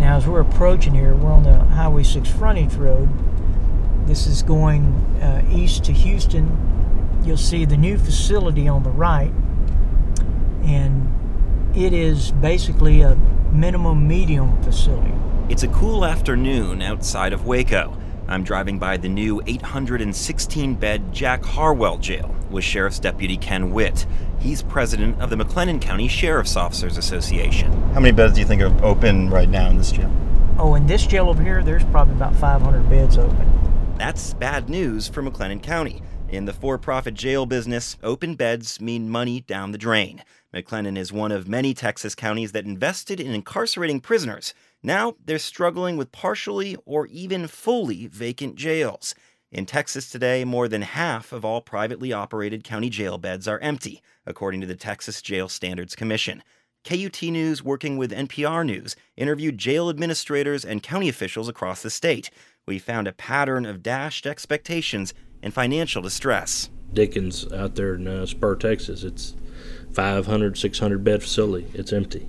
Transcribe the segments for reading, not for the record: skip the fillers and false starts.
Now, as we're approaching here, we're on the Highway 6 frontage road. This is going east to Houston. You'll see the new facility on the right, and it is basically a minimum medium facility. It's a cool afternoon outside of Waco. I'm driving by the new 816-bed Jack Harwell Jail with Sheriff's Deputy Ken Witt. He's president of the McLennan County Sheriff's Officers Association. How many beds do you think are open right now in this jail? Oh, in this jail over here, there's probably about 500 beds open. That's bad news for McLennan County. In the for-profit jail business, open beds mean money down the drain. McLennan is one of many Texas counties that invested in incarcerating prisoners. Now they're struggling with partially or even fully vacant jails. In Texas today, more than half of all privately operated county jail beds are empty, according to the Texas Jail Standards Commission. KUT News, working with NPR News, interviewed jail administrators and county officials across the state. We found a pattern of dashed expectations and financial distress. Dickens out there in Spur, Texas, it's 500, 600 bed facility. It's empty.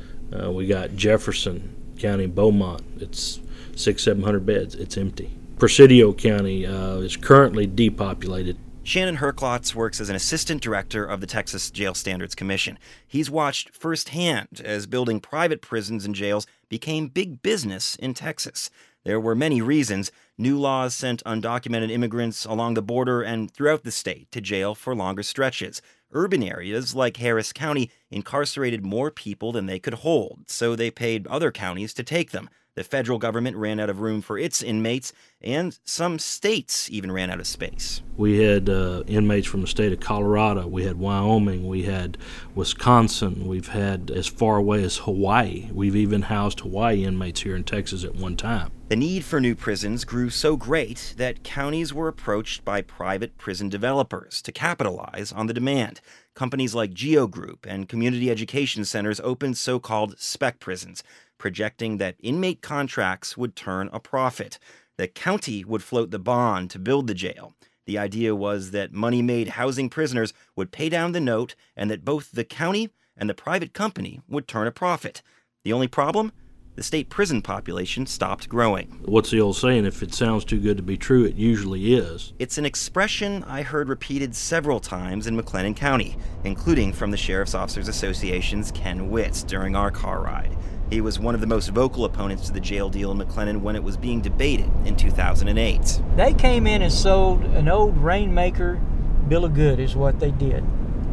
We got Jefferson County, Beaumont. It's 600, 700 beds. It's empty. Presidio County is currently depopulated. Shannon Herklotz works as an assistant director of the Texas Jail Standards Commission. He's watched firsthand as building private prisons and jails became big business in Texas. There were many reasons. New laws sent undocumented immigrants along the border and throughout the state to jail for longer stretches. Urban areas like Harris County incarcerated more people than they could hold, so they paid other counties to take them. The federal government ran out of room for its inmates, and some states even ran out of space. We had inmates from the state of Colorado. We had Wyoming. We had Wisconsin. We've had as far away as Hawaii. We've even housed Hawaii inmates here in Texas at one time. The need for new prisons grew so great that counties were approached by private prison developers to capitalize on the demand. Companies like Geo Group and community education centers opened so-called spec prisons, projecting that inmate contracts would turn a profit. The county would float the bond to build the jail. The idea was that money made housing prisoners would pay down the note and that both the county and the private company would turn a profit. The only problem? The state prison population stopped growing. What's the old saying? If it sounds too good to be true, it usually is. It's an expression I heard repeated several times in McLennan County, including from the Sheriff's Officers Association's Ken Witt during our car ride. He was one of the most vocal opponents to the jail deal in McLennan when it was being debated in 2008. They came in and sold an old Rainmaker bill of good is what they did.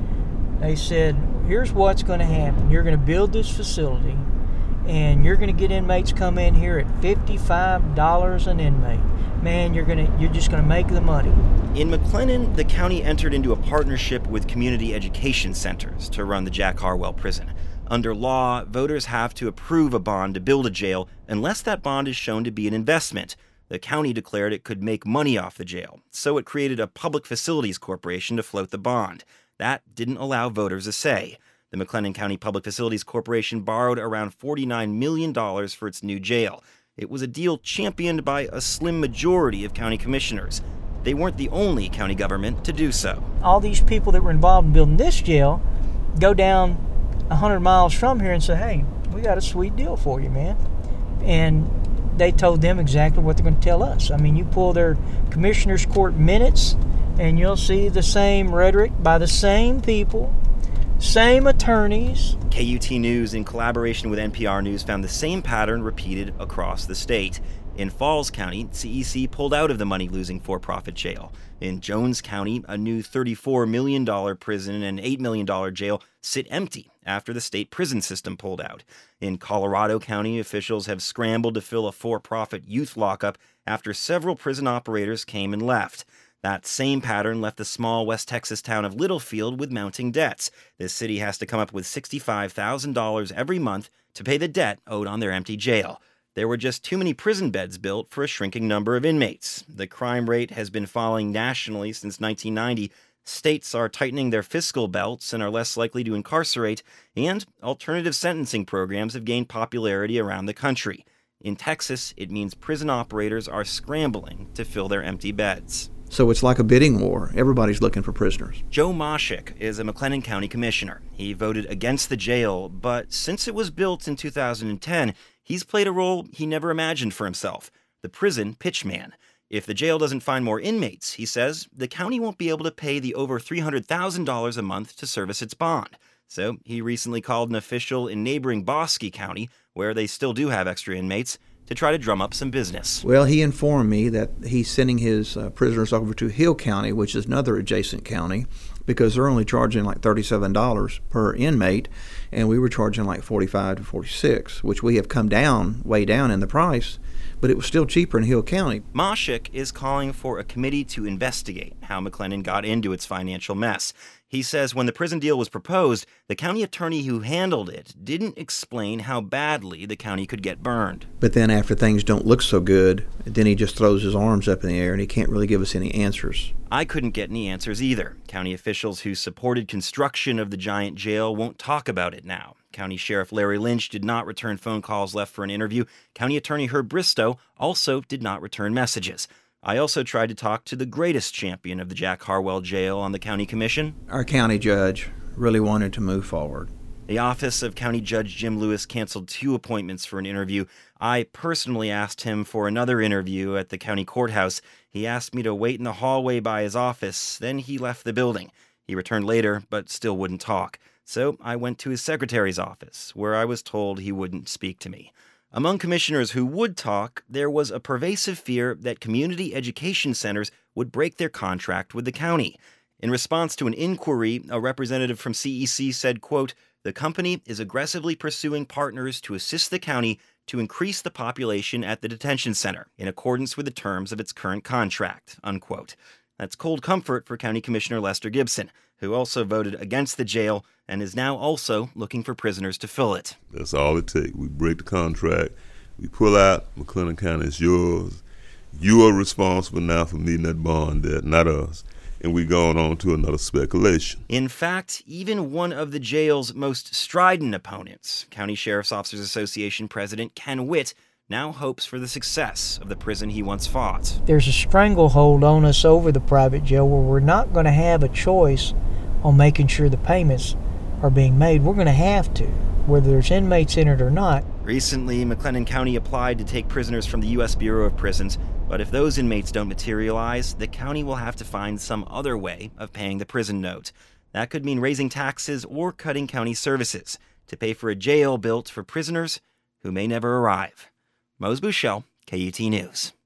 They said, here's what's going to happen. You're going to build this facility, and you're going to get inmates come in here at $55 an inmate. Man, you're just going to make the money. In McLennan, the county entered into a partnership with community education centers to run the Jack Harwell prison. Under law, voters have to approve a bond to build a jail unless that bond is shown to be an investment. The county declared it could make money off the jail, so it created a public facilities corporation to float the bond. That didn't allow voters a say. The McLennan County Public Facilities Corporation borrowed around $49 million for its new jail. It was a deal championed by a slim majority of county commissioners. They weren't the only county government to do so. All these people that were involved in building this jail go down 100 miles from here and say, hey, we got a sweet deal for you, man. And they told them exactly what they're going to tell us. I mean, you pull their commissioners' court minutes and you'll see the same rhetoric by the same people, same attorneys. KUT News, in collaboration with NPR News, found the same pattern repeated across the state. In Falls County, CEC pulled out of the money-losing for-profit jail. In Jones County, a new $34 million prison and $8 million jail sit empty after the state prison system pulled out. In Colorado County, officials have scrambled to fill a for-profit youth lockup after several prison operators came and left. That same pattern left the small West Texas town of Littlefield with mounting debts. This city has to come up with $65,000 every month to pay the debt owed on their empty jail. There were just too many prison beds built for a shrinking number of inmates. The crime rate has been falling nationally since 1990. States are tightening their fiscal belts and are less likely to incarcerate, and alternative sentencing programs have gained popularity around the country. In Texas, it means prison operators are scrambling to fill their empty beds. So it's like a bidding war. Everybody's looking for prisoners. Joe Moshik is a McLennan County commissioner. He voted against the jail, but since it was built in 2010, He's played a role he never imagined for himself, the prison pitchman. If the jail doesn't find more inmates, he says, the county won't be able to pay the over $300,000 a month to service its bond. So he recently called an official in neighboring Bosque County, where they still do have extra inmates, to try to drum up some business. Well, he informed me that he's sending his prisoners over to Hill County, which is another adjacent county, because they're only charging like $37 per inmate, and we were charging like $45 to $46, which we have come down, way down in the price, but it was still cheaper in Hill County. Moshik is calling for a committee to investigate how McLennan got into its financial mess. He says when the prison deal was proposed, the county attorney who handled it didn't explain how badly the county could get burned. But then after things don't look so good, then he just throws his arms up in the air and he can't really give us any answers. I couldn't get any answers either. County officials who supported construction of the giant jail won't talk about it now. County Sheriff Larry Lynch did not return phone calls left for an interview. County Attorney Herb Bristow also did not return messages. I also tried to talk to the greatest champion of the Jack Harwell jail on the county commission. Our county judge really wanted to move forward. The office of County Judge Jim Lewis canceled 2 appointments for an interview. I personally asked him for another interview at the county courthouse. He asked me to wait in the hallway by his office, then he left the building. He returned later, but still wouldn't talk. So I went to his secretary's office, where I was told he wouldn't speak to me. Among commissioners who would talk, there was a pervasive fear that community education centers would break their contract with the county. In response to an inquiry, a representative from CEC said, quote, "The company is aggressively pursuing partners to assist the county to increase the population at the detention center in accordance with the terms of its current contract," unquote. That's cold comfort for County Commissioner Lester Gibson, who also voted against the jail and is now also looking for prisoners to fill it. That's all it takes. We break the contract, we pull out, McLennan County is yours. You are responsible now for meeting that bond debt, not us. And we going on to another speculation. In fact, even one of the jail's most strident opponents, County Sheriff's Officers Association President Ken Witt, now hopes for the success of the prison he once fought. There's a stranglehold on us over the private jail where we're not going to have a choice on making sure the payments are being made. We're going to have to, whether there's inmates in it or not. Recently, McLennan County applied to take prisoners from the U.S. Bureau of Prisons, but if those inmates don't materialize, the county will have to find some other way of paying the prison note. That could mean raising taxes or cutting county services to pay for a jail built for prisoners who may never arrive. Mose Buchel, KUT News.